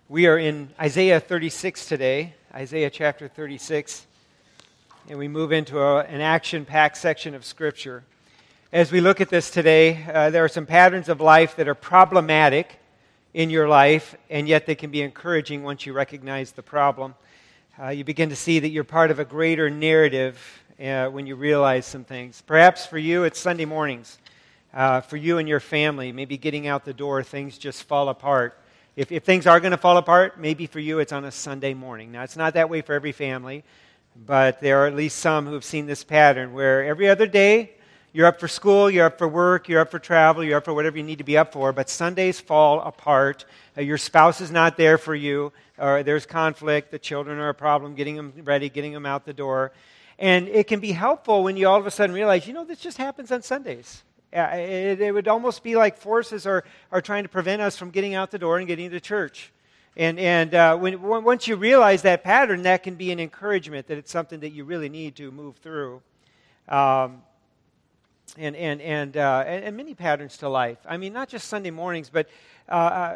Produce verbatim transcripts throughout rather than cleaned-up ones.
We are in Isaiah thirty-six today, Isaiah chapter thirty-six, and we move into a, an action-packed section of Scripture. As we look at this today, uh, there are some patterns of life that are problematic in your life, and yet they can be encouraging once you recognize the problem. Uh, you begin to see that you're part of a greater narrative uh, when you realize some things. Perhaps for you, it's Sunday mornings. Uh, for you and your family, maybe getting out the door, things just fall apart. If, if things are going to fall apart, maybe for you it's on a Sunday morning. Now, it's not that way for every family, but there are at least some who have seen this pattern where every other day you're up for school, you're up for work, you're up for travel, you're up for whatever you need to be up for, but Sundays fall apart. Uh, your spouse is not there for you, or there's conflict, the children are a problem, getting them ready, getting them out the door. And it can be helpful when you all of a sudden realize, you know, this just happens on Sundays. Uh, it, it would almost be like forces are, are trying to prevent us from getting out the door and getting to church. And and uh, when, once you realize that pattern, that can be an encouragement that it's something that you really need to move through. Um, and and and, uh, and and many patterns to life. I mean, not just Sunday mornings, but uh,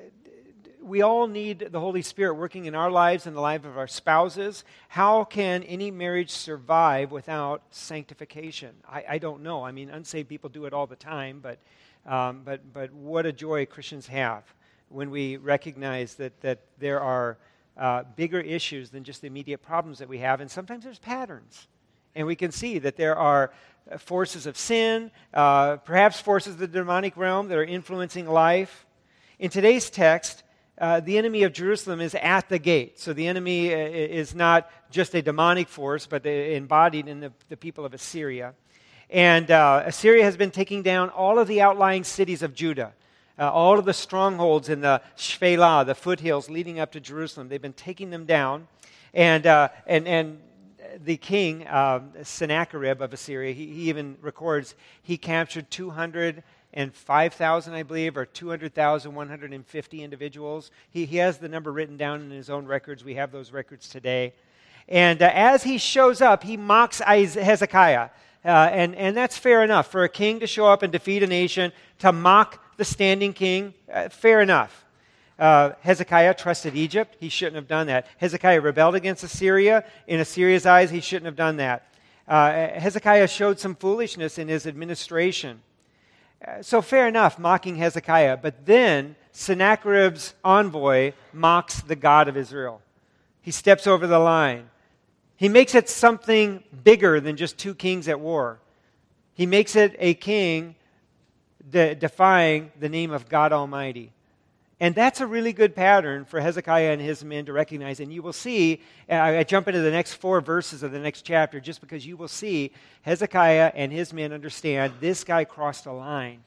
we all need the Holy Spirit working in our lives and the life of our spouses. How can any marriage survive without sanctification? I, I don't know. I mean, unsaved people do it all the time, but um, but but what a joy Christians have when we recognize that that there are uh, bigger issues than just the immediate problems that we have, and sometimes there's patterns, and we can see that there are forces of sin, uh, perhaps forces of the demonic realm that are influencing life. In today's text, Uh, the enemy of Jerusalem is at the gate. So the enemy uh, is not just a demonic force, but uh, embodied in the, the people of Assyria. And uh, Assyria has been taking down all of the outlying cities of Judah, uh, all of the strongholds in the Shephelah, the foothills leading up to Jerusalem. They've been taking them down. And uh, and and the king, uh, Sennacherib of Assyria, he, he even records he captured two hundred and five thousand, I believe, or two hundred thousand one hundred fifty individuals. He, he has the number written down in his own records. We have those records today. And uh, as he shows up, he mocks Hezekiah. Uh, and, and that's fair enough. For a king to show up and defeat a nation, to mock the standing king, uh, fair enough. Uh, Hezekiah trusted Egypt. He shouldn't have done that. Hezekiah rebelled against Assyria. In Assyria's eyes, he shouldn't have done that. Uh, Hezekiah showed some foolishness in his administration. Uh, so fair enough, mocking Hezekiah. But then Sennacherib's envoy mocks the God of Israel. He steps over the line. He makes it something bigger than just two kings at war. He makes it a king de- defying the name of God Almighty. And that's a really good pattern for Hezekiah and his men to recognize. And you will see, I jump into the next four verses of the next chapter just because you will see Hezekiah and his men understand this guy crossed a line.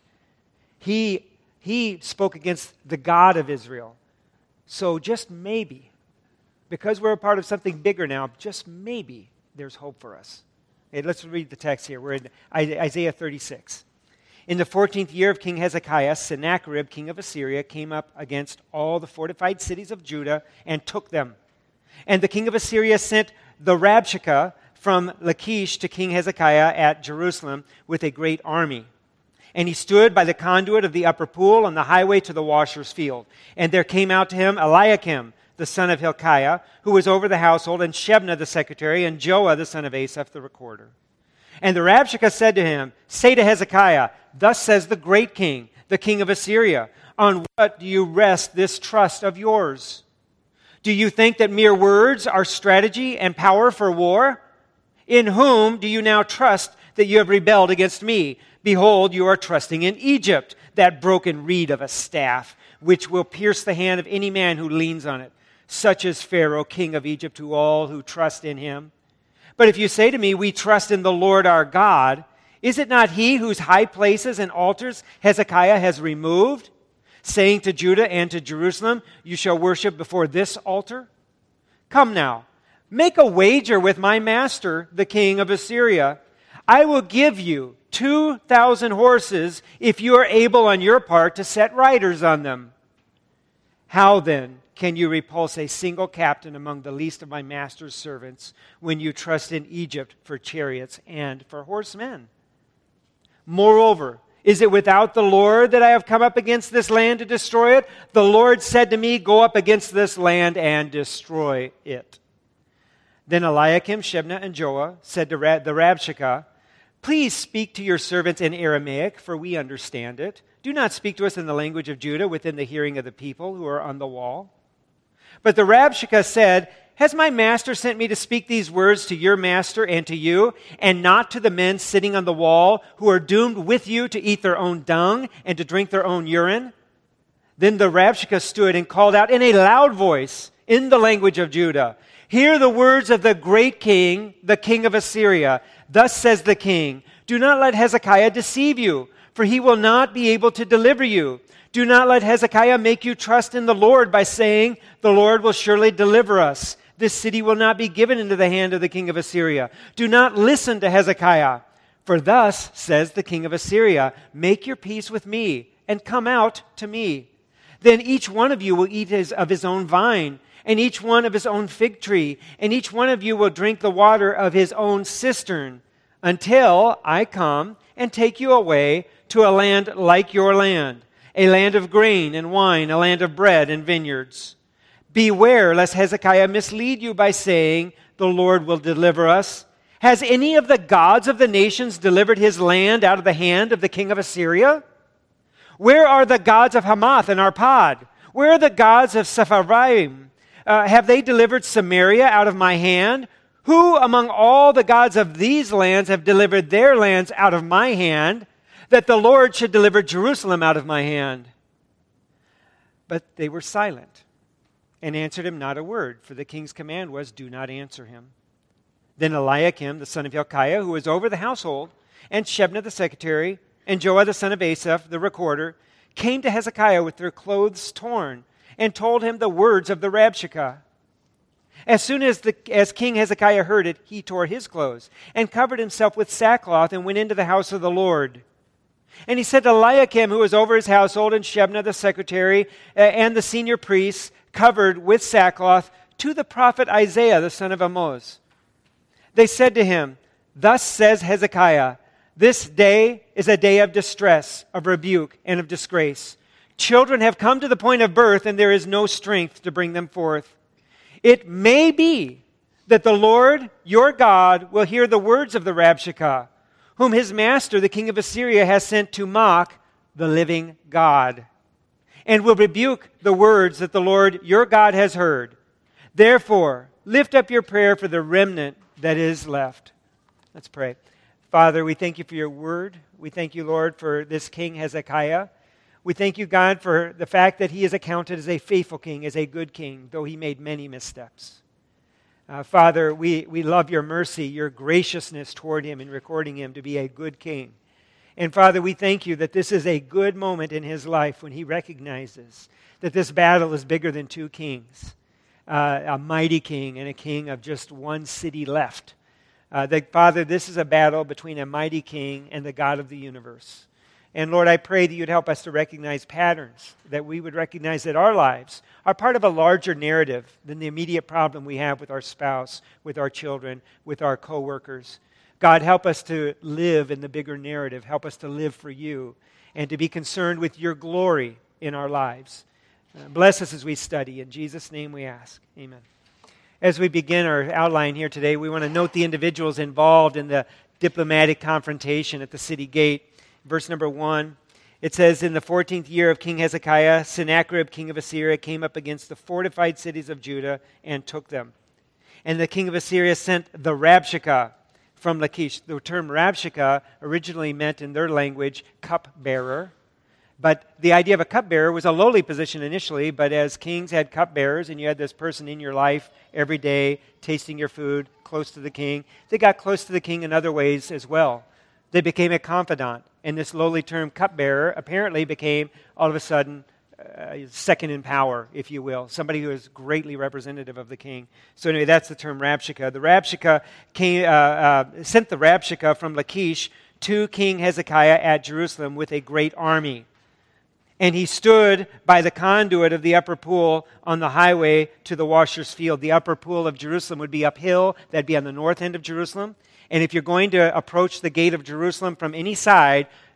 He, he spoke against the God of Israel. So just maybe, because we're a part of something bigger now, just maybe there's hope for us. Okay, let's read the text here. We're in Isaiah thirty-six. In the fourteenth year of King Hezekiah, Sennacherib, king of Assyria, came up against all the fortified cities of Judah and took them. And the king of Assyria sent the Rabshakeh from Lachish to King Hezekiah at Jerusalem with a great army. And he stood by the conduit of the upper pool on the highway to the washer's field. And there came out to him Eliakim, the son of Hilkiah, who was over the household, and Shebna the secretary, and Joah the son of Asaph the recorder. And the Rabshakeh said to him, "Say to Hezekiah, thus says the great king, the king of Assyria, on what do you rest this trust of yours? Do you think that mere words are strategy and power for war? In whom do you now trust that you have rebelled against me? Behold, you are trusting in Egypt, that broken reed of a staff, which will pierce the hand of any man who leans on it. Such is Pharaoh, king of Egypt, to all who trust in him. But if you say to me, we trust in the Lord our God, is it not he whose high places and altars Hezekiah has removed, saying to Judah and to Jerusalem, you shall worship before this altar? Come now, make a wager with my master, the king of Assyria. I will give you two thousand horses if you are able on your part to set riders on them. How then can you repulse a single captain among the least of my master's servants when you trust in Egypt for chariots and for horsemen? Moreover, Is it without the Lord that I have come up against this land to destroy it? The Lord said to me, go up against this land and destroy it. Then Eliakim, Shebna, and Joah said to the Rabshakeh, please speak to your servants in Aramaic, for we understand it. Do not speak to us in the language of Judah within the hearing of the people who are on the wall. But the Rabshakeh said, has my master sent me to speak these words to your master and to you, and not to the men sitting on the wall who are doomed with you to eat their own dung and to drink their own urine? Then the Rabshakeh stood and called out in a loud voice in the language of Judah, hear the words of the great king, the king of Assyria. Thus says the king, do not let Hezekiah deceive you, for he will not be able to deliver you. Do not let Hezekiah make you trust in the Lord by saying, the Lord will surely deliver us. This city will not be given into the hand of the king of Assyria. Do not listen to Hezekiah. For thus says the king of Assyria, make your peace with me and come out to me. Then each one of you will eat his, of his own vine, and each one of his own fig tree, and each one of you will drink the water of his own cistern, until I come and take you away to a land like your land, a land of grain and wine, a land of bread and vineyards. Beware lest Hezekiah mislead you by saying, the Lord will deliver us. Has any of the gods of the nations delivered his land out of the hand of the king of Assyria? Where are the gods of Hamath and Arpad? Where are the gods of Sepharvaim? Uh, have they delivered Samaria out of my hand? Who among all the gods of these lands have delivered their lands out of my hand, that the Lord should deliver Jerusalem out of my hand? But they were silent and answered him not a word, for the king's command was, do not answer him. Then Eliakim, the son of Hilkiah, who was over the household, and Shebna the secretary, and Joah the son of Asaph, the recorder, came to Hezekiah with their clothes torn, and told him the words of the Rabshakeh. As soon as, the, as King Hezekiah heard it, he tore his clothes, and covered himself with sackcloth, and went into the house of the Lord. And he said to Eliakim, who was over his household, and Shebna the secretary, uh, and the senior priests, covered with sackcloth, to the prophet Isaiah, the son of Amoz. They said to him, thus says Hezekiah, this day is a day of distress, of rebuke, and of disgrace. Children have come to the point of birth, and there is no strength to bring them forth. It may be that the Lord, your God, will hear the words of the Rabshakeh, whom his master, the king of Assyria, has sent to mock the living God, and will rebuke the words that the Lord your God has heard. Therefore, lift up your prayer for the remnant that is left. Let's pray. Father, we thank you for your word. We thank you, Lord, for this King Hezekiah. We thank you, God, for the fact that he is accounted as a faithful king, as a good king, though he made many missteps. Uh, Father, we, we love your mercy, your graciousness toward him in recording him to be a good king. And Father, we thank you that this is a good moment in his life when he recognizes that this battle is bigger than two kings, uh, a mighty king and a king of just one city left. Uh, that, Father, this is a battle between a mighty king and the God of the universe. And Lord, I pray that you'd help us to recognize patterns, that we would recognize that our lives are part of a larger narrative than the immediate problem we have with our spouse, with our children, with our coworkers. God, help us to live in the bigger narrative. Help us to live for you and to be concerned with your glory in our lives. Uh, bless us as we study. In Jesus' name we ask. Amen. As we begin our outline here today, we want to note the individuals involved in the diplomatic confrontation at the city gate. Verse number one, it says, in the fourteenth year of King Hezekiah, Sennacherib, king of Assyria, came up against the fortified cities of Judah and took them. And the king of Assyria sent the Rabshakeh from Lachish. The term Rabshakeh originally meant in their language cupbearer. But the idea of a cupbearer was a lowly position initially, but as kings had cupbearers and you had this person in your life every day tasting your food close to the king, they got close to the king in other ways as well. They became a confidant. And this lowly term cupbearer apparently became all of a sudden uh, second in power, if you will, somebody who is greatly representative of the king. So anyway, that's the term Rabshakeh. The Rabshakeh came, uh, uh, sent the Rabshakeh from Lachish to King Hezekiah at Jerusalem with a great army. And he stood by the conduit of the upper pool on the highway to the washer's field. The upper pool of Jerusalem would be uphill. That'd be on the north end of Jerusalem. And if you're going to approach the gate of Jerusalem from any side,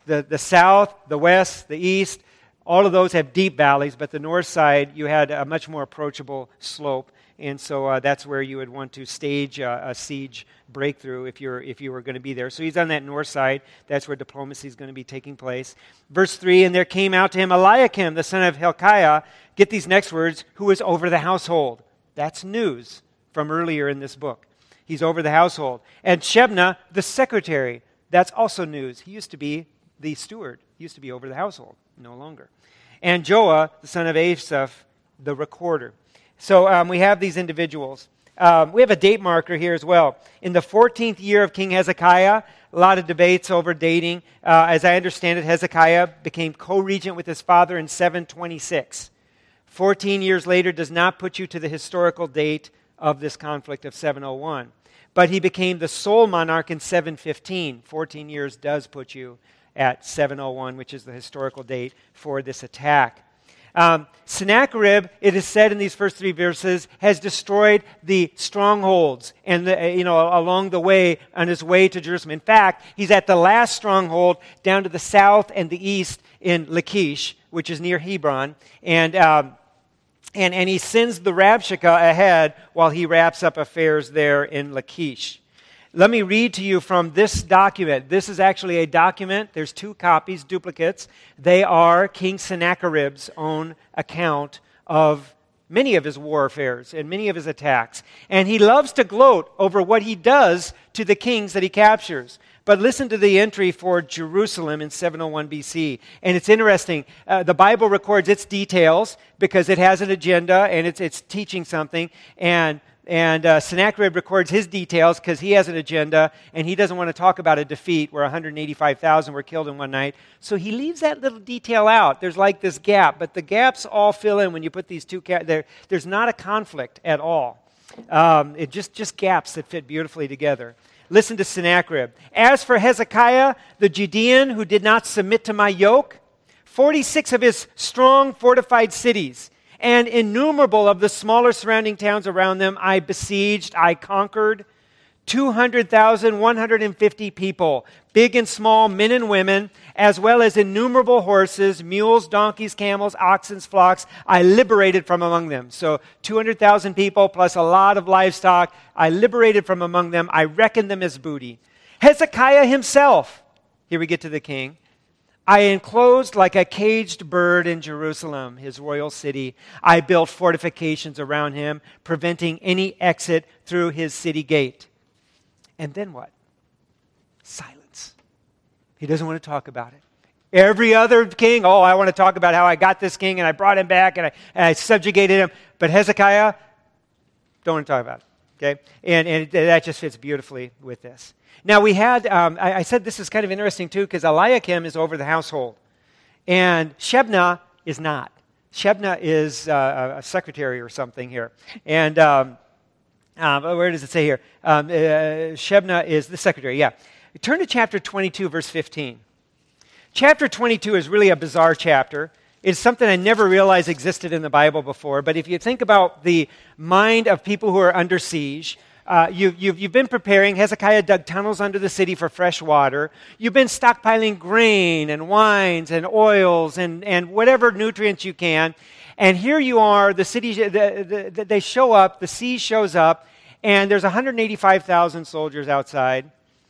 The, the south, the west, the east, all of those have deep valleys, but the north side, you had a much more approachable slope. And so uh, that's where you would want to stage uh, a siege breakthrough if you're if you were going to be there. So he's on that north side. That's where diplomacy is going to be taking place. Verse three, and there came out to him Eliakim, the son of Hilkiah, get these next words, who was over the household. That's news from earlier in this book. He's over the household. And Shebna, the secretary. That's also news. He used to be the steward. He used to be over the household, no longer. And Joah, the son of Asaph, the recorder. So um, we have these individuals. Um, we have a date marker here as well. In the fourteenth year of King Hezekiah, a lot of debates over dating. Uh, as I understand it, Hezekiah became co-regent with his father in seven twenty-six. fourteen years later does not put you to the historical date of this conflict of seven oh one. But he became the sole monarch in seven fifteen. fourteen years does put you at seven oh one, which is the historical date for this attack. Um, Sennacherib, it is said in these first three verses, has destroyed the strongholds and the, you know along the way on his way to Jerusalem. In fact, he's at the last stronghold down to the south and the east in Lachish, which is near Hebron, and um, and and he sends the Rabshakeh ahead while he wraps up affairs there in Lachish. Let me read to you from this document. This is actually a document. There's two copies, duplicates. They are King Sennacherib's own account of many of his war affairs and many of his attacks. And he loves to gloat over what he does to the kings that he captures. But listen to the entry for Jerusalem in seven oh one B C. And it's interesting. Uh, the Bible records its details because it has an agenda and it's it's teaching something. And And uh, Sennacherib records his details because he has an agenda and he doesn't want to talk about a defeat where one hundred eighty-five thousand were killed in one night. So he leaves that little detail out. There's like this gap, but the gaps all fill in when you put these two ca- there. There's not a conflict at all. Um, it just just gaps that fit beautifully together. Listen to Sennacherib. As for Hezekiah, the Judean who did not submit to my yoke, forty-six of his strong fortified cities and innumerable of the smaller surrounding towns around them I besieged, I conquered. two hundred thousand, one hundred fifty people, big and small, men and women, as well as innumerable horses, mules, donkeys, camels, oxen, flocks, I liberated from among them. So two hundred thousand people plus a lot of livestock, I liberated from among them. I reckoned them as booty. Hezekiah himself, here we get to the king, I enclosed like a caged bird in Jerusalem, his royal city. I built fortifications around him, preventing any exit through his city gate. And then what? Silence. He doesn't want to talk about it. Every other king, oh, I want to talk about how I got this king and I brought him back and I, and I subjugated him. But Hezekiah, don't want to talk about it. Okay? And, and that just fits beautifully with this. Now we had, um, I, I said this is kind of interesting too, because Eliakim is over the household. And Shebna is not. Shebna is uh, a secretary or something here. And um, um, where does it say here? Um, uh, Shebna is the secretary, yeah. Turn to chapter twenty-two, verse fifteen. Chapter twenty-two is really a bizarre chapter. It's something I never realized existed in the Bible before. But if you think about the mind of people who are under siege, Uh, you, you've, you've been preparing. Hezekiah dug tunnels under the city for fresh water. You've been stockpiling grain and wines and oils and, and whatever nutrients you can. And here you are, the city, the, the, the, they show up, the siege shows up, and there's one hundred eighty-five thousand soldiers outside.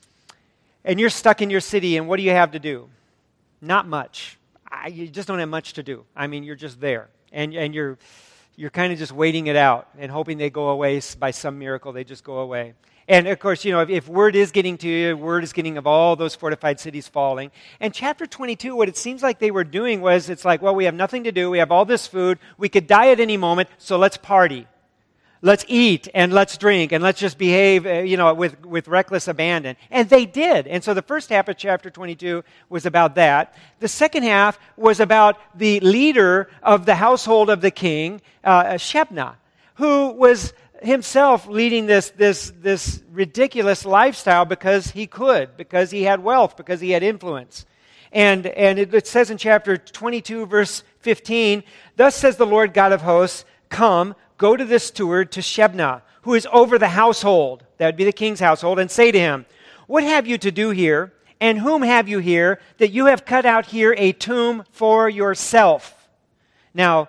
And you're stuck in your city, and what do you have to do? Not much. I, you just don't have much to do. I mean, you're just there. And, and you're... You're kind of just waiting it out and hoping they go away by some miracle. They just go away. And of course, you know, if, if word is getting to you, word is getting of all those fortified cities falling. And chapter twenty-two, what it seems like they were doing was, it's like, well, we have nothing to do. We have all this food. We could die at any moment, so let's party. Let's eat and let's drink and let's just behave, uh, you know, with, with reckless abandon. And they did. And so the first half of chapter twenty-two was about that. The second half was about the leader of the household of the king, uh, Shebna, who was himself leading this, this, this ridiculous lifestyle because he could, because he had wealth, because he had influence. And, and it, it says in chapter twenty-two, verse fifteen, "Thus says the Lord God of hosts, come, go to this steward, to Shebna, who is over the household," that would be the king's household, "and say to him, what have you to do here? And whom have you here, that you have cut out here a tomb for yourself? Now,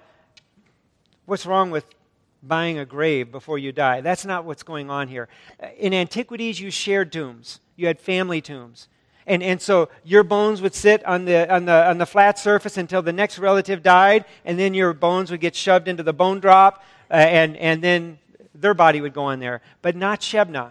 what's wrong with buying a grave before you die? That's not what's going on here. In antiquities, you shared tombs. You had family tombs. And and so your bones would sit on the on the on the flat surface until the next relative died, and then your bones would get shoved into the bone drop, uh, and and then their body would go in there. But not Shebna.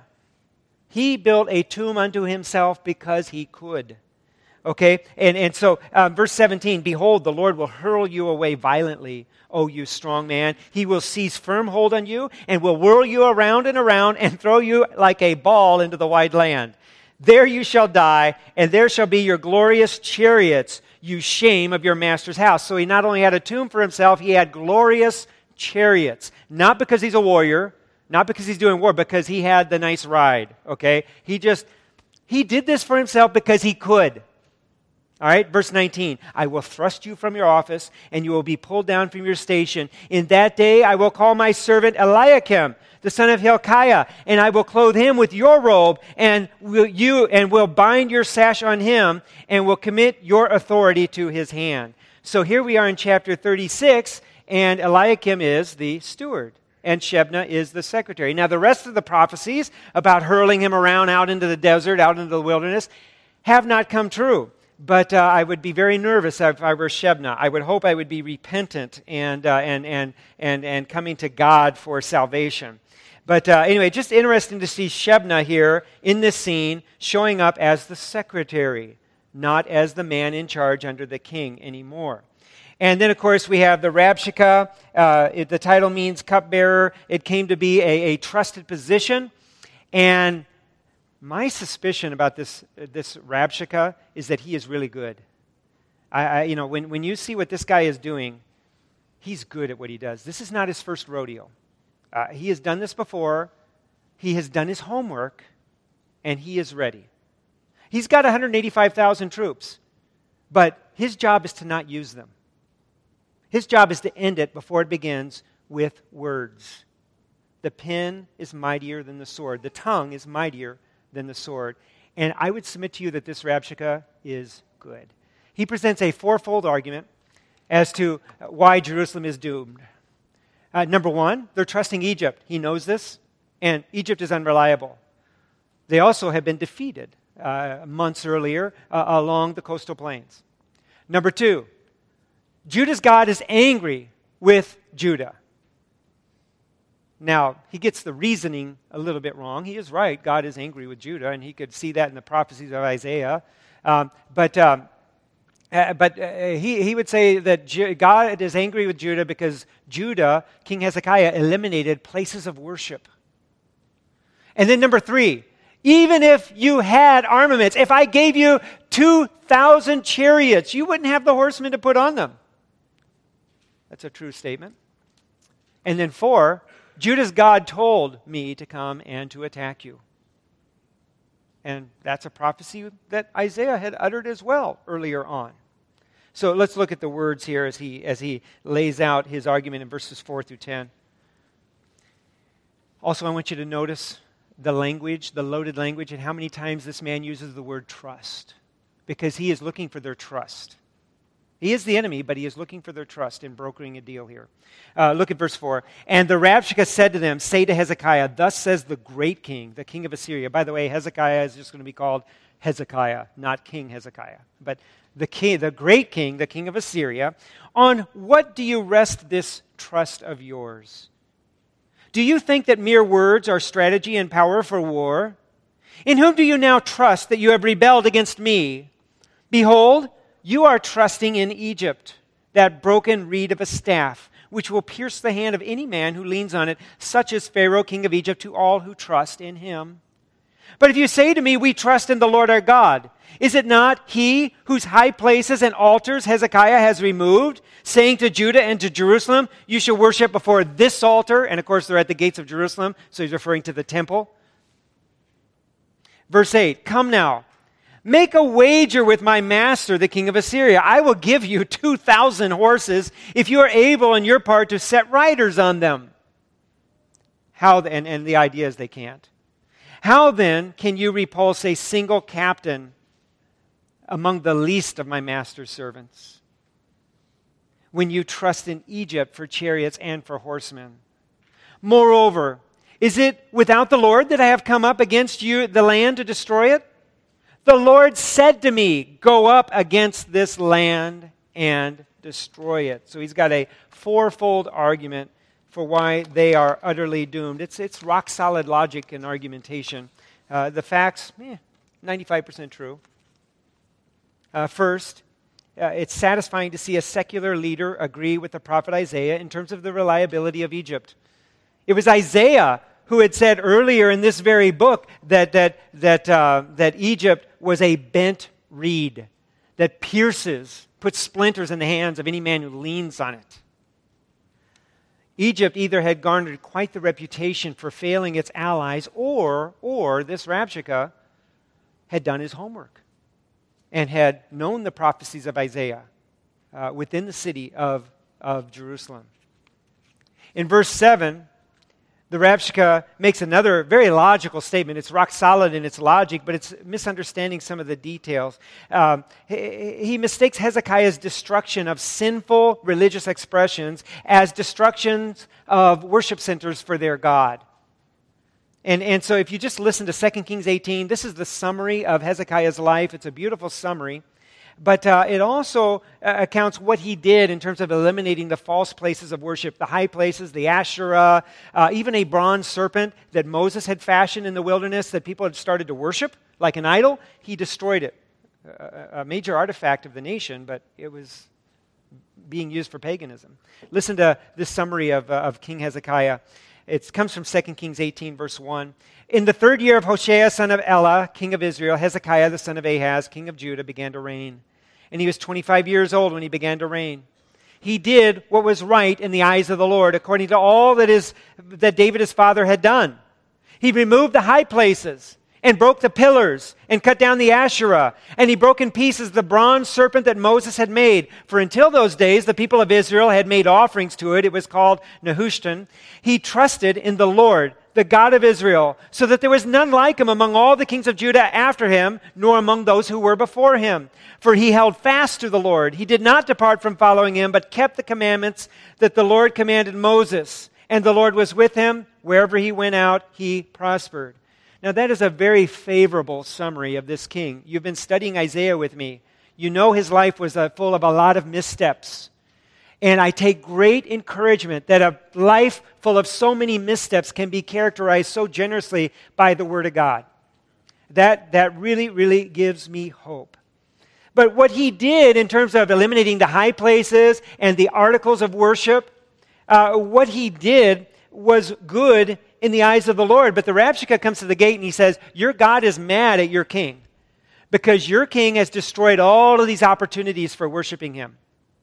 He built a tomb unto himself because he could. Okay, and and so um, verse seventeen. Behold, the Lord will hurl you away violently, O you strong man. He will seize firm hold on you and will whirl you around and around and throw you like a ball into the wide land. There you shall die, and there shall be your glorious chariots, you shame of your master's house. So he not only had a tomb for himself, he had glorious chariots. Not because he's a warrior, not because he's doing war, because he had the nice ride, okay? He just, he did this for himself because he could. All right, verse nineteen, I will thrust you from your office, and you will be pulled down from your station. In that day I will call my servant Eliakim, the son of Hilkiah, and I will clothe him with your robe, and will you and will bind your sash on him, and will commit your authority to his hand. So here we are in chapter thirty-six, and Eliakim is the steward, and Shebna is the secretary. Now the rest of the prophecies about hurling him around out into the desert, out into the wilderness, have not come true. But uh, I would be very nervous if I were Shebna. I would hope I would be repentant and uh, and and and and coming to God for salvation. But uh, anyway, just interesting to see Shebna here in this scene showing up as the secretary, not as the man in charge under the king anymore. And then, of course, we have the Rabshakeh. Uh, it, the title means cupbearer. It came to be a, a trusted position. And my suspicion about this this Rabshakeh is that he is really good. I, I, you know, when, when you see what this guy is doing, he's good at what he does. This is not his first rodeo. Uh, he has done this before. He has done his homework, and he is ready. He's got one hundred eighty-five thousand troops, but his job is to not use them. His job is to end it before it begins with words. The pen is mightier than the sword. The tongue is mightier than the sword. And I would submit to you that this Rabshakeh is good. He presents a fourfold argument as to why Jerusalem is doomed. Uh, number one, they're trusting Egypt. He knows this, and Egypt is unreliable. They also have been defeated uh, months earlier uh, along the coastal plains. Number two, Judah's God is angry with Judah. Now, he gets the reasoning a little bit wrong. He is right. God is angry with Judah, and he could see that in the prophecies of Isaiah. Um, but um, uh, but uh, he, he would say that Ju- God is angry with Judah because Judah, King Hezekiah, eliminated places of worship. And then number three, even if you had armaments, if I gave you two thousand chariots, you wouldn't have the horsemen to put on them. That's a true statement. And then four, Judah's God told me to come and to attack you. And that's a prophecy that Isaiah had uttered as well earlier on. So let's look at the words here as he as he lays out his argument in verses four through ten. Also, I want you to notice the language, the loaded language, and how many times this man uses the word trust. Because he is looking for their trust. He is the enemy, but he is looking for their trust in brokering a deal here. Uh, look at verse four. And the Rabshakeh said to them, say to Hezekiah, thus says the great king, the king of Assyria. By the way, Hezekiah is just going to be called Hezekiah, not King Hezekiah. But the king, the great king, the king of Assyria, on what do you rest this trust of yours? Do you think that mere words are strategy and power for war? In whom do you now trust that you have rebelled against me? Behold, you are trusting in Egypt, that broken reed of a staff, which will pierce the hand of any man who leans on it, such as Pharaoh, king of Egypt, to all who trust in him. But if you say to me, we trust in the Lord our God, is it not he whose high places and altars Hezekiah has removed, saying to Judah and to Jerusalem, you shall worship before this altar? And of course, they're at the gates of Jerusalem, so he's referring to the temple. Verse eight, come now, make a wager with my master, the king of Assyria. I will give you two thousand horses if you are able on your part to set riders on them. How, and, and the idea is they can't. How then can you repulse a single captain among the least of my master's servants, when you trust in Egypt for chariots and for horsemen. Moreover, is it without the Lord that I have come up against you, the land, to destroy it? The Lord said to me, go up against this land and destroy it. So he's got a fourfold argument for why they are utterly doomed. It's, it's rock-solid logic and argumentation. Uh, the facts, eh, ninety-five percent true. Uh, first, uh, it's satisfying to see a secular leader agree with the prophet Isaiah in terms of the reliability of Egypt. It was Isaiah who had said earlier in this very book that, that, that, uh, that Egypt was a bent reed that pierces, puts splinters in the hands of any man who leans on it. Egypt either had garnered quite the reputation for failing its allies, or, or this Rabshakeh had done his homework and had known the prophecies of Isaiah uh, within the city of, of Jerusalem. In verse seven, the Rabshakeh makes another very logical statement. It's rock solid in its logic, but it's misunderstanding some of the details. Um, he, he mistakes Hezekiah's destruction of sinful religious expressions as destructions of worship centers for their God. And, and so if you just listen to Second Kings eighteen, this is the summary of Hezekiah's life. It's a beautiful summary. But uh, it also uh, accounts what he did in terms of eliminating the false places of worship, the high places, the Asherah, uh, even a bronze serpent that Moses had fashioned in the wilderness that people had started to worship like an idol. He destroyed it. A, a major artifact of the nation, but it was being used for paganism. Listen to this summary of, uh, of King Hezekiah. It comes from Second Kings eighteen, verse one. In the third year of Hoshea, son of Elah, king of Israel, Hezekiah, the son of Ahaz, king of Judah, began to reign. And he was twenty-five years old when he began to reign. He did what was right in the eyes of the Lord, according to all that is that David his father had done. He removed the high places and broke the pillars and cut down the Asherah. And he broke in pieces the bronze serpent that Moses had made. For until those days, the people of Israel had made offerings to it. It was called Nehushtan. He trusted in the Lord, the God of Israel, so that there was none like him among all the kings of Judah after him, nor among those who were before him. For he held fast to the Lord. He did not depart from following him, but kept the commandments that the Lord commanded Moses. And the Lord was with him. Wherever he went out, he prospered. Now that is a very favorable summary of this king. You've been studying Isaiah with me. You know his life was uh, full of a lot of missteps. And I take great encouragement that a life full of so many missteps can be characterized so generously by the Word of God. That, that really, really gives me hope. But what he did in terms of eliminating the high places and the articles of worship, uh, what he did was good in the eyes of the Lord. But the Rabshakeh comes to the gate and he says, your God is mad at your king because your king has destroyed all of these opportunities for worshiping him.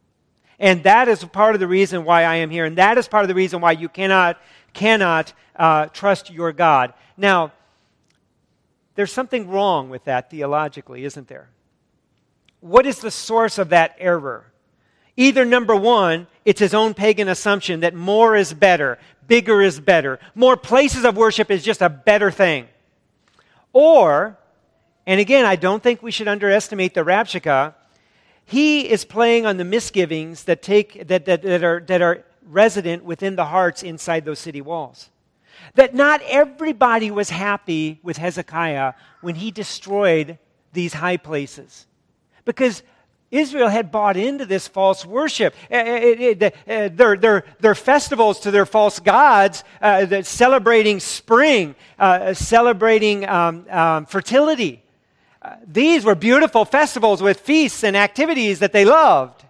And that is part of the reason why I am here. And that is part of the reason why you cannot, cannot uh, trust your God. Now, there's something wrong with that theologically, isn't there? What is the source of that error? Either, number one, it's his own pagan assumption that more is better, bigger is better, more places of worship is just a better thing. Or, and again, I don't think we should underestimate the Rabshakeh, he is playing on the misgivings that take that, that, that are that are resident within the hearts inside those city walls. That not everybody was happy with Hezekiah when he destroyed these high places. Because Israel had bought into this false worship. Uh, it, it, uh, their, their, their festivals to their false gods, uh, celebrating spring, uh, celebrating um, um, fertility. Uh, these were beautiful festivals with feasts and activities that they loved.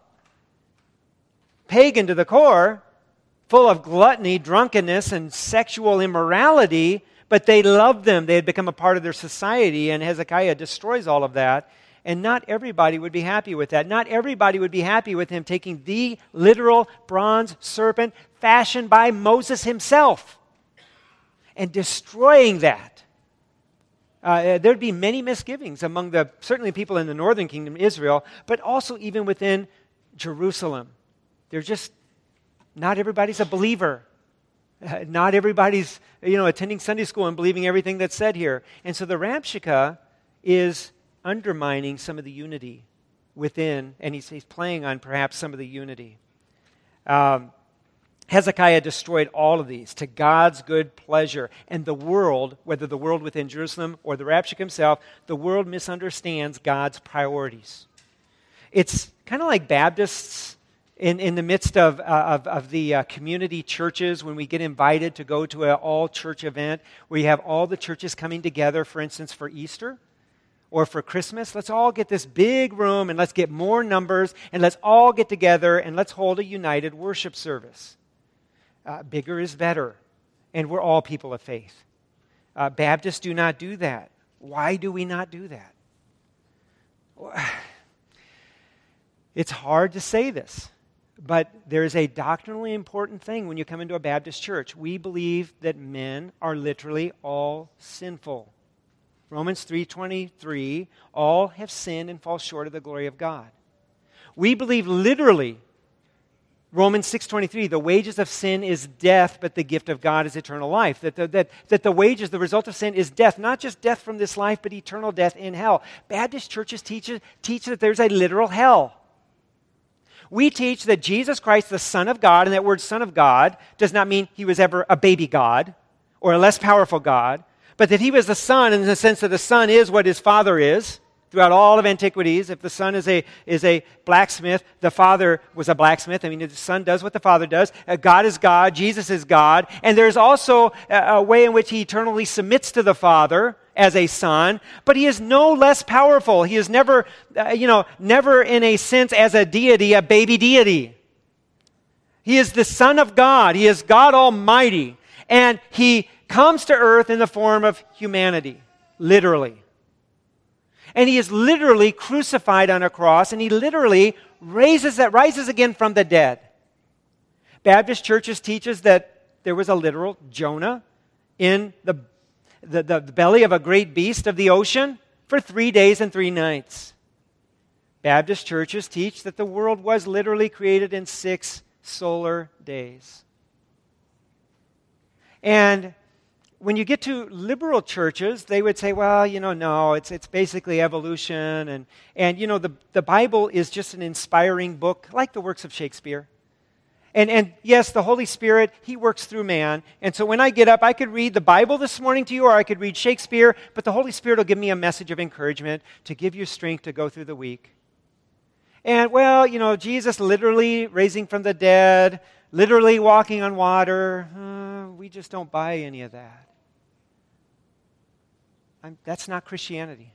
Pagan to the core, full of gluttony, drunkenness, and sexual immorality, but they loved them. They had become a part of their society, and Hezekiah destroys all of that. And not everybody would be happy with that. Not everybody would be happy with him taking the literal bronze serpent fashioned by Moses himself and destroying that. Uh, there'd be many misgivings among the, certainly people in the northern kingdom, Israel, but also even within Jerusalem. They're just, not everybody's a believer. Uh, not everybody's, you know, attending Sunday school and believing everything that's said here. And so the Rabshakeh is undermining some of the unity within, and he's, he's playing on perhaps some of the unity. Um, Hezekiah destroyed all of these to God's good pleasure. And the world, whether the world within Jerusalem or the Rabshakeh himself, the world misunderstands God's priorities. It's kind of like Baptists in, in the midst of, uh, of, of the uh, community churches when we get invited to go to an all-church event where you have all the churches coming together, for instance, for Easter or for Christmas. Let's all get this big room and let's get more numbers and let's all get together and let's hold a united worship service. Uh, bigger is better, and we're all people of faith. Uh, Baptists do not do that. Why do we not do that? It's hard to say this, but there is a doctrinally important thing when you come into a Baptist church. We believe that men are literally all sinful. Romans three twenty-three, all have sinned and fall short of the glory of God. We believe literally Romans six twenty-three, the wages of sin is death, but the gift of God is eternal life. That the, that, that the wages, the result of sin is death, not just death from this life, but eternal death in hell. Baptist churches teach, teach that there's a literal hell. We teach that Jesus Christ, the Son of God, and that word Son of God does not mean he was ever a baby God or a less powerful God, but that he was the Son in the sense that the Son is what his Father is. Throughout all of antiquities, if the son is a is a blacksmith, the father was a blacksmith. I mean, the son does what the father does. Uh, God is God. Jesus is God. And there's also a, a way in which he eternally submits to the Father as a son, but he is no less powerful. He is never, uh, you know, never in a sense as a deity, a baby deity. He is the Son of God. He is God Almighty. And he comes to earth in the form of humanity, literally. And he is literally crucified on a cross, and he literally raises that rises again from the dead. Baptist churches teaches that there was a literal Jonah in the, the, the belly of a great beast of the ocean for three days and three nights. Baptist churches teach that the world was literally created in six solar days. And when you get to liberal churches, they would say, well, you know, no, it's it's basically evolution. And, and you know, the, the Bible is just an inspiring book, like the works of Shakespeare. And, and yes, the Holy Spirit, he works through man. And so when I get up, I could read the Bible this morning to you, or I could read Shakespeare, but the Holy Spirit will give me a message of encouragement to give you strength to go through the week. And, well, you know, Jesus literally raising from the dead, literally walking on water, uh, we just don't buy any of that. I'm, that's not Christianity.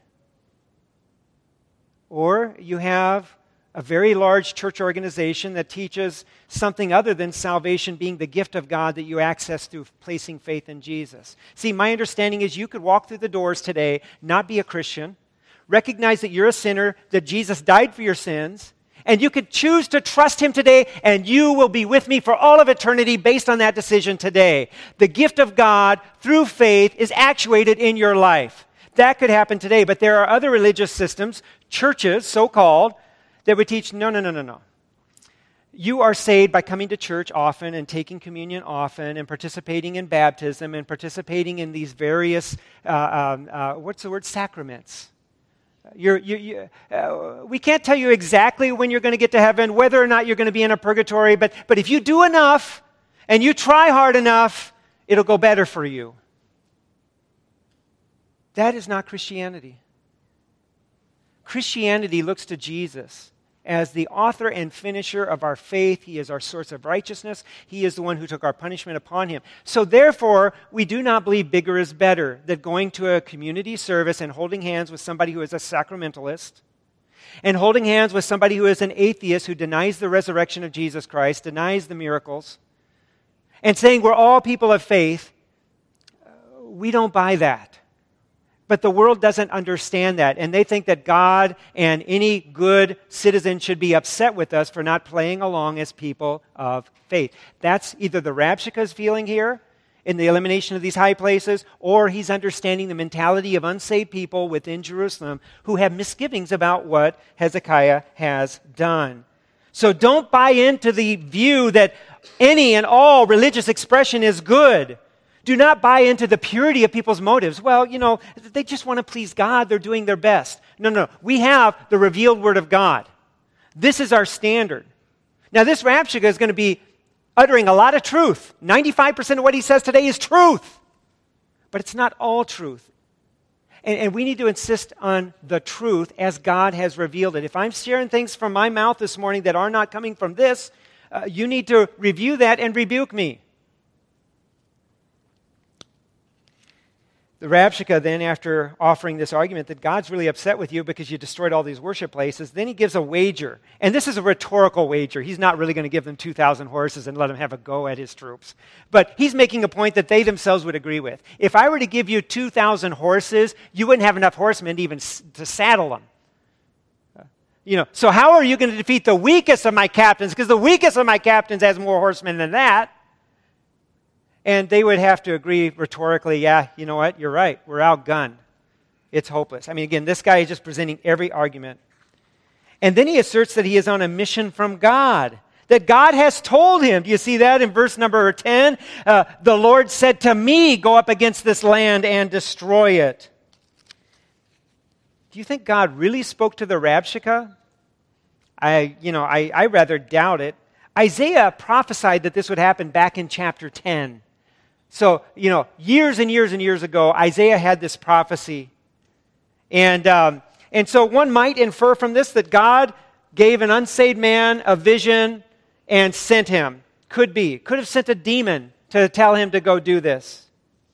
Or you have a very large church organization that teaches something other than salvation being the gift of God that you access through placing faith in Jesus. See, my understanding is you could walk through the doors today, not be a Christian, recognize that you're a sinner, that Jesus died for your sins, and you could choose to trust him today, and you will be with me for all of eternity based on that decision today. The gift of God through faith is actuated in your life. That could happen today, but there are other religious systems, churches, so-called, that would teach, no, no, no, no, no. You are saved by coming to church often and taking communion often and participating in baptism and participating in these various, uh, um, uh, what's the word, sacraments. You're, you, you, uh, we can't tell you exactly when you're going to get to heaven, whether or not you're going to be in a purgatory, but, but if you do enough and you try hard enough, it'll go better for you. That is not Christianity. Christianity looks to Jesus as the author and finisher of our faith. He is our source of righteousness. He is the one who took our punishment upon him. So therefore, we do not believe bigger is better, that going to a community service and holding hands with somebody who is a sacramentalist, and holding hands with somebody who is an atheist who denies the resurrection of Jesus Christ, denies the miracles, and saying we're all people of faith, we don't buy that. But the world doesn't understand that, and they think that God and any good citizen should be upset with us for not playing along as people of faith. That's either the Rabshakeh's feeling here in the elimination of these high places, or he's understanding the mentality of unsaved people within Jerusalem who have misgivings about what Hezekiah has done. So don't buy into the view that any and all religious expression is good. Do not buy into the purity of people's motives. Well, you know, they just want to please God. They're doing their best. No, no. We have the revealed Word of God. This is our standard. Now, this Rabshakeh is going to be uttering a lot of truth. ninety-five percent of what he says today is truth. But it's not all truth. And, and we need to insist on the truth as God has revealed it. If I'm sharing things from my mouth this morning that are not coming from this, uh, you need to review that and rebuke me. The Rabshakeh then, after offering this argument that God's really upset with you because you destroyed all these worship places, then he gives a wager. And this is a rhetorical wager. He's not really going to give them two thousand horses and let them have a go at his troops. But he's making a point that they themselves would agree with. If I were to give you two thousand horses, you wouldn't have enough horsemen to even s- to saddle them. Uh, you know, so how are you going to defeat the weakest of my captains? Because the weakest of my captains has more horsemen than that. And they would have to agree rhetorically, yeah, you know what, you're right, we're outgunned. It's hopeless. I mean, again, this guy is just presenting every argument. And then he asserts that he is on a mission from God, that God has told him. Do you see that in verse number ten? Uh, the Lord said to me, go up against this land and destroy it. Do you think God really spoke to the Rabshakeh? I, you know, I, I rather doubt it. Isaiah prophesied that this would happen back in chapter ten. So, you know, years and years and years ago, Isaiah had this prophecy. And um, and so one might infer from this that God gave an unsaved man a vision and sent him. Could be. Could have sent a demon to tell him to go do this.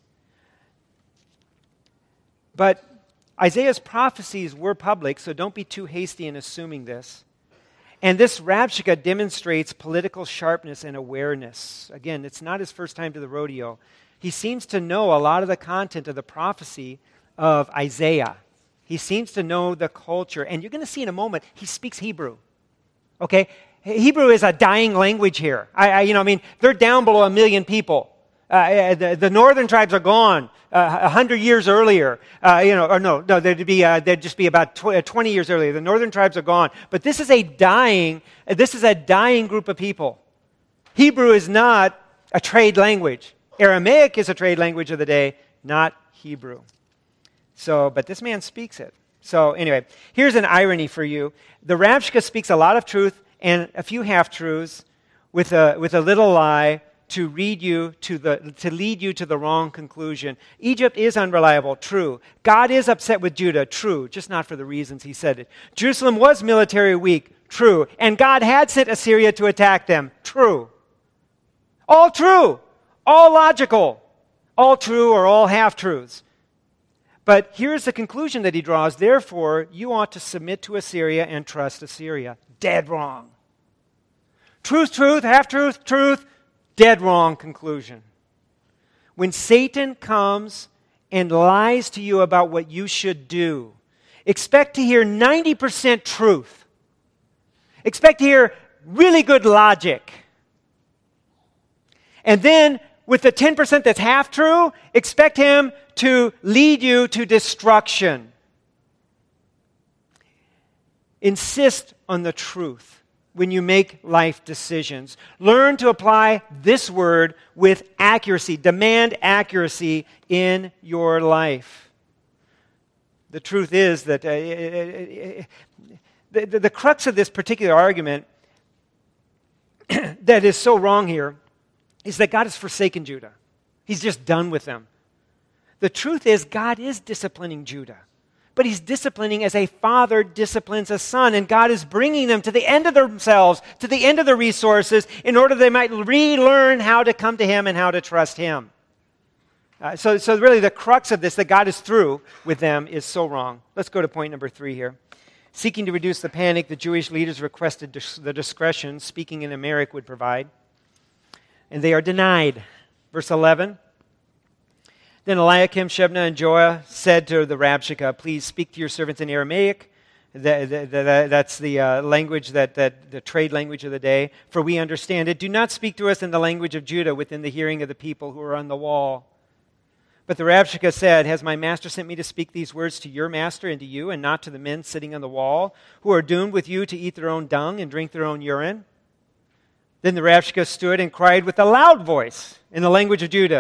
But Isaiah's prophecies were public, so don't be too hasty in assuming this. And this Rabshakeh demonstrates political sharpness and awareness. Again, it's not his first time to the rodeo. He seems to know a lot of the content of the prophecy of Isaiah. He seems to know the culture. And you're going to see in a moment, he speaks Hebrew. Okay? Hebrew is a dying language here. I, I you know, I mean, they're down below a million people. Uh, the, the northern tribes are gone uh, a hundred years earlier. Uh, you know, or no, no, there'd be uh, there'd just be about tw- twenty years earlier. The northern tribes are gone, but this is a dying. This is a dying group of people. Hebrew is not a trade language. Aramaic is a trade language of the day, not Hebrew. So, but this man speaks it. So, anyway, here's an irony for you: the Rabshakeh speaks a lot of truth and a few half truths with a with a little lie, to read you to the to lead you to the wrong conclusion. Egypt is unreliable, true. God is upset with Judah, true, just not for the reasons he said it. Jerusalem was military weak, true. And God had sent Assyria to attack them, true. All true, all logical, all true or all half-truths. But here's the conclusion that he draws. Therefore, you ought to submit to Assyria and trust Assyria. Dead wrong. Truth, truth, half-truth, truth, dead wrong conclusion. When Satan comes and lies to you about what you should do, expect to hear ninety percent truth. Expect to hear really good logic. And then, with the ten percent that's half true, expect him to lead you to destruction. Insist on the truth when you make life decisions. Learn to apply this word with accuracy. Demand accuracy in your life. The truth is that uh, the, the, the crux of this particular argument that is so wrong here is that God has forsaken Judah. He's just done with them. The truth is God is disciplining Judah. But he's disciplining as a father disciplines a son. And God is bringing them to the end of themselves, to the end of their resources, in order they might relearn how to come to him and how to trust him. Uh, so, so really the crux of this, that God is through with them, is so wrong. Let's go to point number three here. Seeking to reduce the panic, the Jewish leaders requested dis- the discretion speaking in Aramaic would provide. And they are denied. Verse eleven. Then Eliakim, Shebna, and Joah said to the Rabshakeh, please speak to your servants in Aramaic. The, the, the, that's the uh, language, that, that the trade language of the day, for we understand it. Do not speak to us in the language of Judah within the hearing of the people who are on the wall. But the Rabshakeh said, has my master sent me to speak these words to your master and to you, and not to the men sitting on the wall, who are doomed with you to eat their own dung and drink their own urine? Then the Rabshakeh stood and cried with a loud voice in the language of Judah,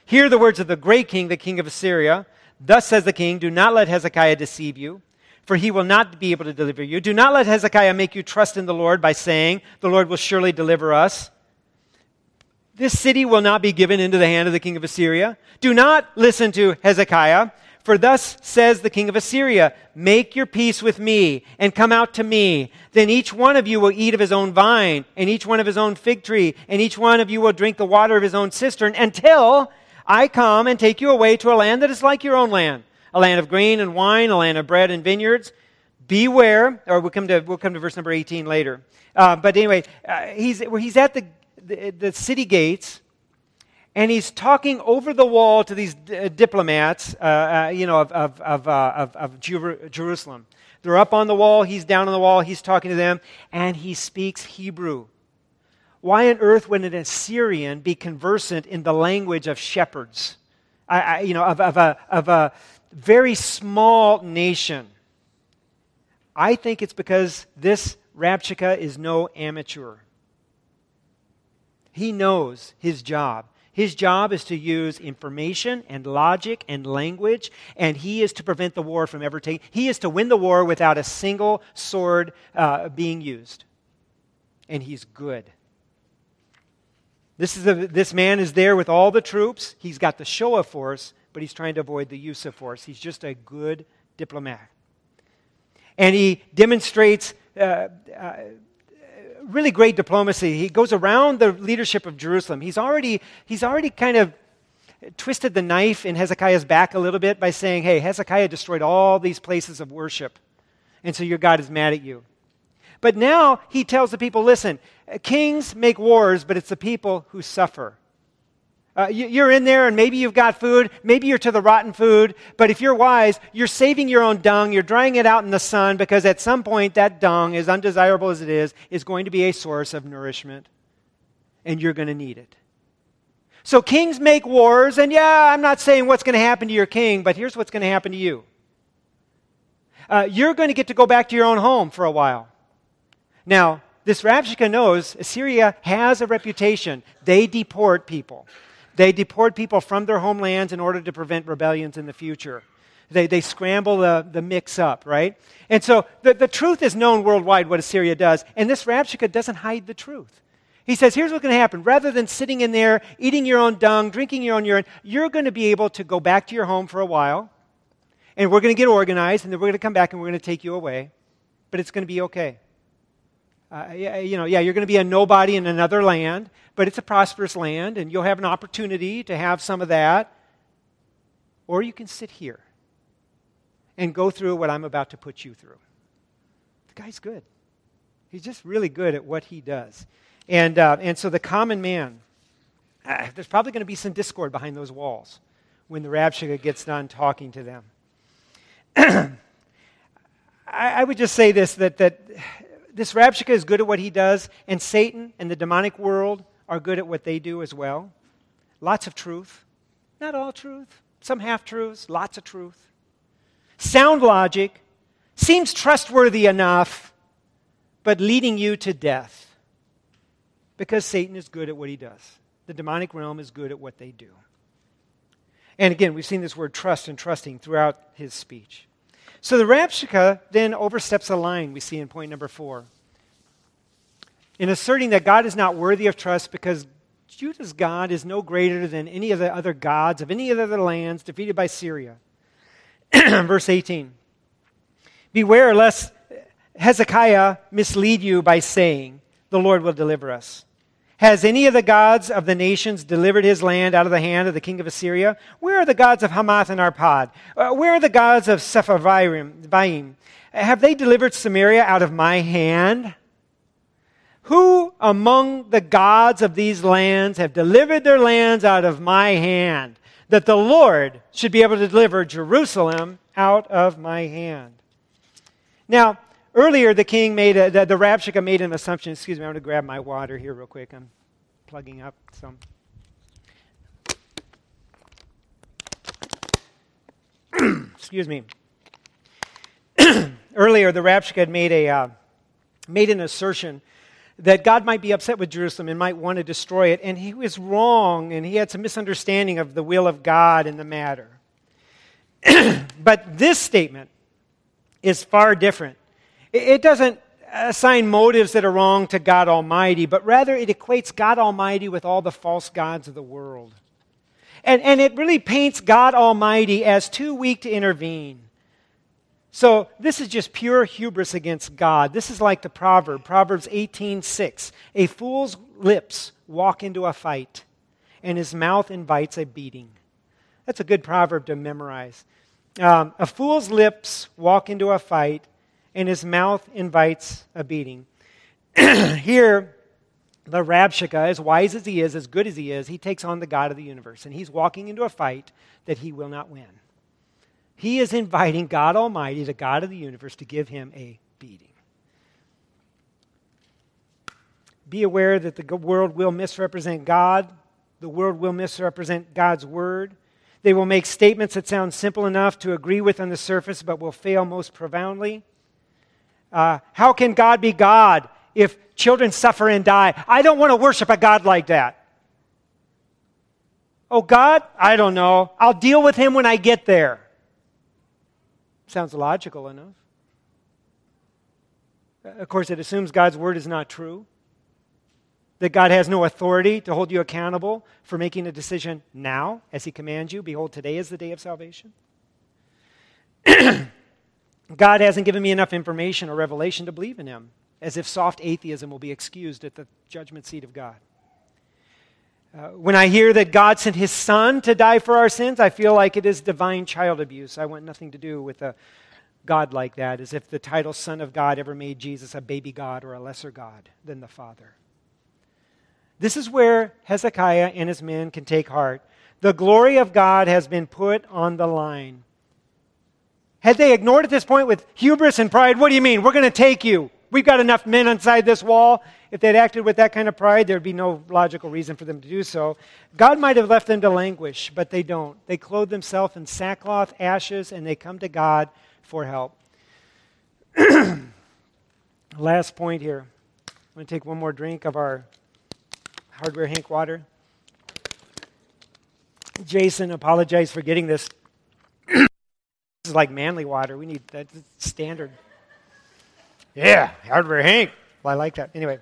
Hear the words of the great king, the king of Assyria. Thus says the king, do not let Hezekiah deceive you, for he will not be able to deliver you. Do not let Hezekiah make you trust in the Lord by saying, the Lord will surely deliver us. This city will not be given into the hand of the king of Assyria. Do not listen to Hezekiah, for thus says the king of Assyria, make your peace with me and come out to me. Then each one of you will eat of his own vine, and each one of his own fig tree, and each one of you will drink the water of his own cistern, until I come and take you away to a land that is like your own land, a land of grain and wine, a land of bread and vineyards. Beware, or we'll come to we'll come to verse number eighteen later. Uh, but anyway, uh, he's he's at the, the the city gates. And he's talking over the wall to these d- diplomats, uh, uh, you know, of of of, uh, of, of Jer- Jerusalem. They're up on the wall. He's down on the wall. He's talking to them, and he speaks Hebrew. Why on earth would an Assyrian be conversant in the language of shepherds? I, I, you know, of, of a of a very small nation. I think it's because this Rabshakeh is no amateur. He knows his job. His job is to use information and logic and language, and he is to prevent the war from ever taking. He is to win the war without a single sword uh, being used. And he's good. This is a, this man is there with all the troops. He's got the show of force, but he's trying to avoid the use of force. He's just a good diplomat. And he demonstrates uh, uh, really great diplomacy. He goes around the leadership of Jerusalem. He's already, he's already kind of twisted the knife in Hezekiah's back a little bit by saying, hey, Hezekiah destroyed all these places of worship, and so your God is mad at you. But now he tells the people, listen, kings make wars, but it's the people who suffer. Uh, you, you're in there, and maybe you've got food. Maybe you're to the rotten food. But if you're wise, you're saving your own dung. You're drying it out in the sun, because at some point that dung, as undesirable as it is, is going to be a source of nourishment. And you're going to need it. So kings make wars, and yeah, I'm not saying what's going to happen to your king, but here's what's going to happen to you. Uh, you're going to get to go back to your own home for a while. Now, this Rabshakeh knows Assyria has a reputation. They deport people. They deport people from their homelands in order to prevent rebellions in the future. They they scramble the, the mix up, right? And so the, the truth is known worldwide what Assyria does, and this Rabshakeh doesn't hide the truth. He says, here's what's going to happen. Rather than sitting in there, eating your own dung, drinking your own urine, you're going to be able to go back to your home for a while, and we're going to get organized, and then we're going to come back and we're going to take you away, but it's going to be okay. Uh, yeah, you know, yeah, you're going to be a nobody in another land, but it's a prosperous land, and you'll have an opportunity to have some of that. Or you can sit here and go through what I'm about to put you through. The guy's good. He's just really good at what he does. And uh, and so the common man, uh, there's probably going to be some discord behind those walls when the Rabshakeh gets done talking to them. I, I would just say this, that that... This Rabshakeh is good at what he does, and Satan and the demonic world are good at what they do as well. Lots of truth. Not all truth. Some half-truths. Lots of truth. Sound logic. Seems trustworthy enough, but leading you to death. Because Satan is good at what he does. The demonic realm is good at what they do. And again, we've seen this word trust and trusting throughout his speech. So the Rabshakeh then oversteps a line we see in point number four. In asserting that God is not worthy of trust because Judah's God is no greater than any of the other gods of any of the other lands defeated by Syria. Verse eighteen. Beware lest Hezekiah mislead you by saying, the Lord will deliver us. Has any of the gods of the nations delivered his land out of the hand of the king of Assyria? Where are the gods of Hamath and Arpad? Uh, where are the gods of Sepharvaim? Have they delivered Samaria out of my hand? Who among the gods of these lands have delivered their lands out of my hand, that the Lord should be able to deliver Jerusalem out of my hand? Now, earlier, the king made a, the, the Rabshakeh made an assumption. Excuse me, I'm going to grab my water here real quick. I'm plugging up some. Excuse me. Earlier, the Rabshakeh had made a uh, made an assertion that God might be upset with Jerusalem and might want to destroy it. And he was wrong, and he had some misunderstanding of the will of God in the matter. But this statement is far different. It doesn't assign motives that are wrong to God Almighty, but rather it equates God Almighty with all the false gods of the world. And, and it really paints God Almighty as too weak to intervene. So this is just pure hubris against God. This is like the proverb, Proverbs eighteen six. A fool's lips walk into a fight, and his mouth invites a beating. That's a good proverb to memorize. Um, a fool's lips walk into a fight, and his mouth invites a beating. Here, the Rabshakeh, as wise as he is, as good as he is, he takes on the God of the universe, and he's walking into a fight that he will not win. He is inviting God Almighty, the God of the universe, to give him a beating. Be aware that the world will misrepresent God. The world will misrepresent God's word. They will make statements that sound simple enough to agree with on the surface, but will fail most profoundly. Uh, how can God be God if children suffer and die? I don't want to worship a God like that. Oh, God? I don't know. I'll deal with him when I get there. Sounds logical enough. Of course, it assumes God's word is not true, that God has no authority to hold you accountable for making a decision now, as he commands you. Behold, today is the day of salvation. God hasn't given me enough information or revelation to believe in him, as if soft atheism will be excused at the judgment seat of God. Uh, when I hear that God sent his son to die for our sins, I feel like it is divine child abuse. I want nothing to do with a God like that, as if the title Son of God ever made Jesus a baby God or a lesser God than the Father. This is where Hezekiah and his men can take heart. The glory of God has been put on the line. Had they ignored at this point with hubris and pride, what do you mean? We're going to take you. We've got enough men inside this wall. If they'd acted with that kind of pride, there'd be no logical reason for them to do so. God might have left them to languish, but they don't. They clothe themselves in sackcloth, ashes, and they come to God for help. Last point here. I'm going to take one more drink of our Hardware Hank water. Jason, apologize for getting this. This is like manly water. We need that standard. Yeah, Hardware Hank. Well, I like that. Anyway.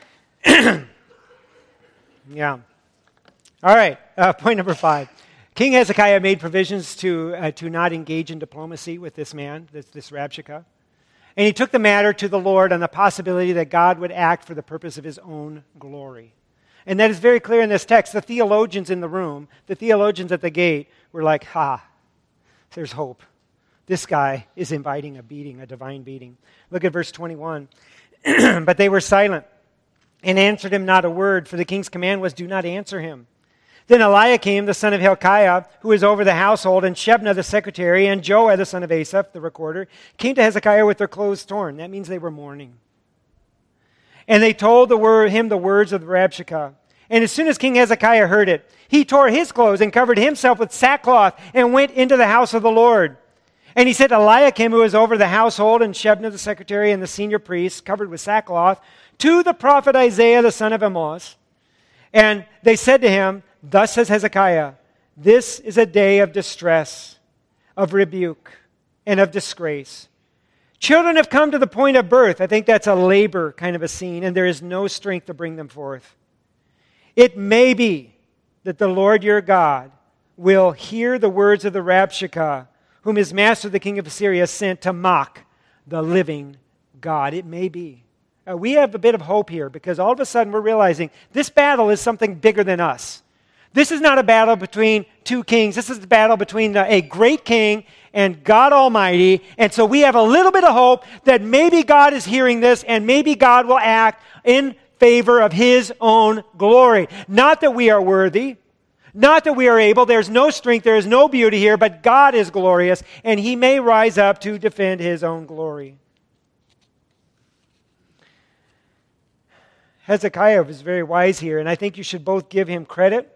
Yeah. All right. Uh, point number five. King Hezekiah made provisions to uh, to not engage in diplomacy with this man, this, this Rabshakeh. And he took the matter to the Lord on the possibility that God would act for the purpose of his own glory. And that is very clear in this text. The theologians in the room, the theologians at the gate, were like, ha, there's hope. This guy is inviting a beating, a divine beating. Look at verse twenty-one. But they were silent and answered him not a word, for the king's command was, do not answer him. Then Eliakim, the son of Hilkiah, who was over the household, and Shebna, the secretary, and Joah, the son of Asaph, the recorder, came to Hezekiah with their clothes torn. That means they were mourning. And they told the word, him the words of the Rabshakeh. And as soon as King Hezekiah heard it, he tore his clothes and covered himself with sackcloth and went into the house of the Lord. And he sent Eliakim, who was over the household, and Shebna, the secretary, and the senior priests, covered with sackcloth, to the prophet Isaiah, the son of Amoz. And they said to him, thus says Hezekiah, this is a day of distress, of rebuke, and of disgrace. Children have come to the point of birth. I think that's a labor kind of a scene, and there is no strength to bring them forth. It may be that the Lord your God will hear the words of the Rabshakeh, whom his master, the king of Assyria, sent to mock the living God. It may be. Uh, we have a bit of hope here because all of a sudden we're realizing this battle is something bigger than us. This is not a battle between two kings. This is a battle between the, a great king and God Almighty. And so we have a little bit of hope that maybe God is hearing this and maybe God will act in favor of his own glory. Not that we are worthy. Not that we are able. There's no strength. There is no beauty here. But God is glorious. And he may rise up to defend his own glory. Hezekiah was very wise here. And I think you should both give him credit.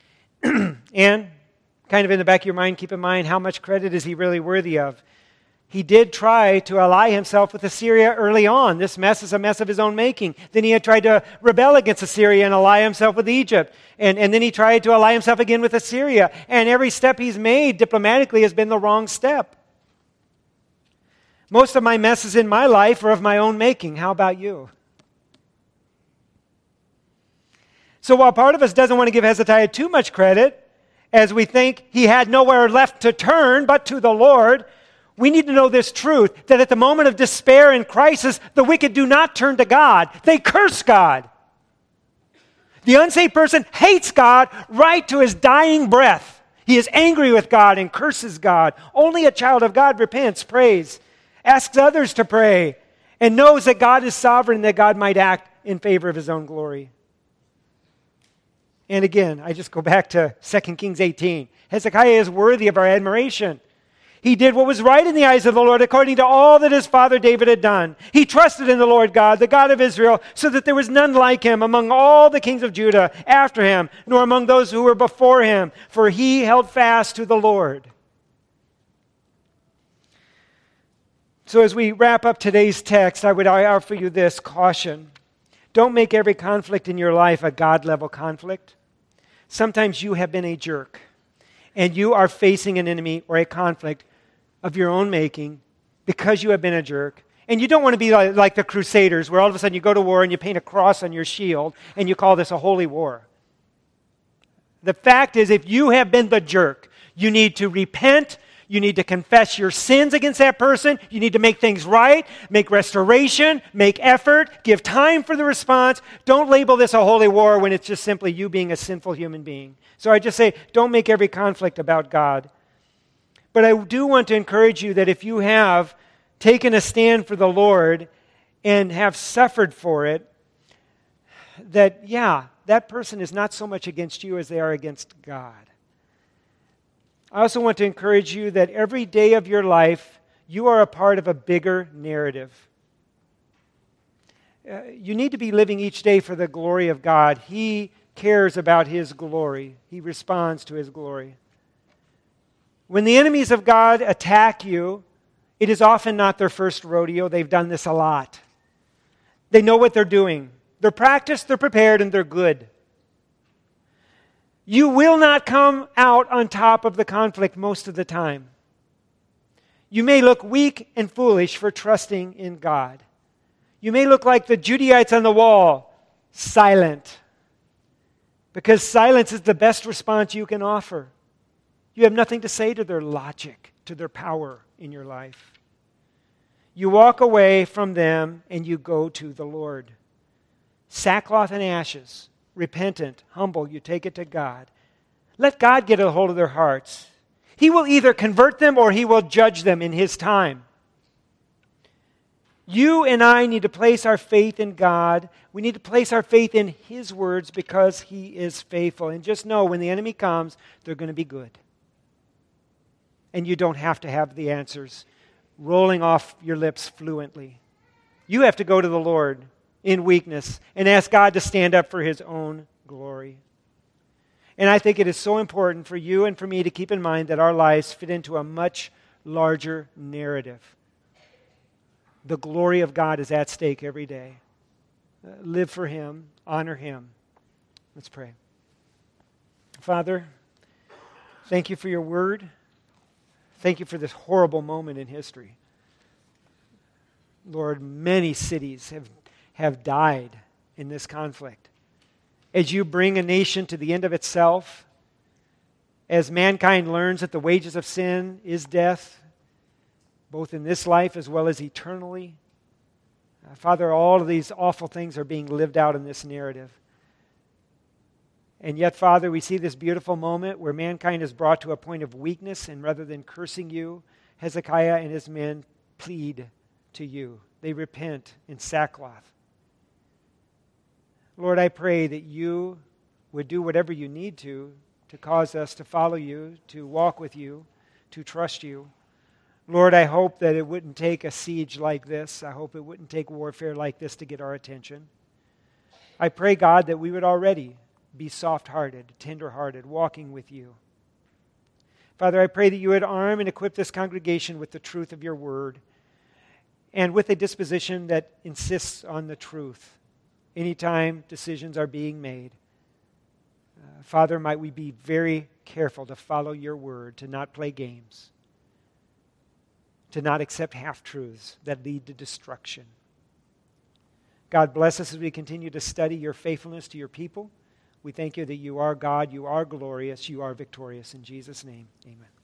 And kind of in the back of your mind, keep in mind how much credit is he really worthy of. He did try to ally himself with Assyria early on. This mess is a mess of his own making. Then he had tried to rebel against Assyria and ally himself with Egypt. And, and then he tried to ally himself again with Assyria. And every step he's made diplomatically has been the wrong step. Most of my messes in my life are of my own making. How about you? So while part of us doesn't want to give Hezekiah too much credit, as we think he had nowhere left to turn but to the Lord, we need to know this truth, that at the moment of despair and crisis, the wicked do not turn to God. They curse God. The unsaved person hates God right to his dying breath. He is angry with God and curses God. Only a child of God repents, prays, asks others to pray, and knows that God is sovereign and that God might act in favor of his own glory. And again, I just go back to Second Kings eighteen. Hezekiah is worthy of our admiration. He did what was right in the eyes of the Lord according to all that his father David had done. He trusted in the Lord God, the God of Israel, so that there was none like him among all the kings of Judah after him, nor among those who were before him, for he held fast to the Lord. So as we wrap up today's text, I would offer you this caution. Don't make every conflict in your life a God-level conflict. Sometimes you have been a jerk, and you are facing an enemy or a conflict of your own making because you have been a jerk. And you don't want to be like, like the Crusaders, where all of a sudden you go to war and you paint a cross on your shield and you call this a holy war. The fact is, if you have been the jerk, you need to repent. You need to confess your sins against that person. You need to make things right, make restoration, make effort, give time for the response. Don't label this a holy war when it's just simply you being a sinful human being. So I just say, don't make every conflict about God. But I do want to encourage you that if you have taken a stand for the Lord and have suffered for it, that, yeah, that person is not so much against you as they are against God. I also want to encourage you that every day of your life, you are a part of a bigger narrative. Uh, you need to be living each day for the glory of God. He cares about His glory. He responds to His glory. When the enemies of God attack you, it is often not their first rodeo. They've done this a lot. They know what they're doing. They're practiced, they're prepared, and they're good. You will not come out on top of the conflict most of the time. You may look weak and foolish for trusting in God. You may look like the Judaites on the wall, silent, because silence is the best response you can offer. You have nothing to say to their logic, to their power in your life. You walk away from them and you go to the Lord. Sackcloth and ashes, repentant, humble, you take it to God. Let God get a hold of their hearts. He will either convert them or He will judge them in His time. You and I need to place our faith in God. We need to place our faith in His words because He is faithful. And just know when the enemy comes, they're going to be good. And you don't have to have the answers rolling off your lips fluently. You have to go to the Lord in weakness and ask God to stand up for His own glory. And I think it is so important for you and for me to keep in mind that our lives fit into a much larger narrative. The glory of God is at stake every day. Uh, live for Him, honor Him. Let's pray. Father, thank You for Your word. Thank You for this horrible moment in history. Lord, many cities have, have died in this conflict. As You bring a nation to the end of itself, as mankind learns that the wages of sin is death, both in this life as well as eternally, uh, Father, all of these awful things are being lived out in this narrative. And yet, Father, we see this beautiful moment where mankind is brought to a point of weakness, and rather than cursing You, Hezekiah and his men plead to You. They repent in sackcloth. Lord, I pray that You would do whatever You need to to cause us to follow You, to walk with You, to trust You. Lord, I hope that it wouldn't take a siege like this. I hope it wouldn't take warfare like this to get our attention. I pray, God, that we would already be soft-hearted, tender-hearted, walking with You. Father, I pray that you would arm and equip this congregation with the truth of your word and with a disposition that insists on the truth anytime decisions are being made. Uh, Father, might we be very careful to follow your word, to not play games, to not accept half-truths that lead to destruction. God, bless us as we continue to study your faithfulness to your people. We thank you that you are God, you are glorious, you are victorious. In Jesus' name, amen.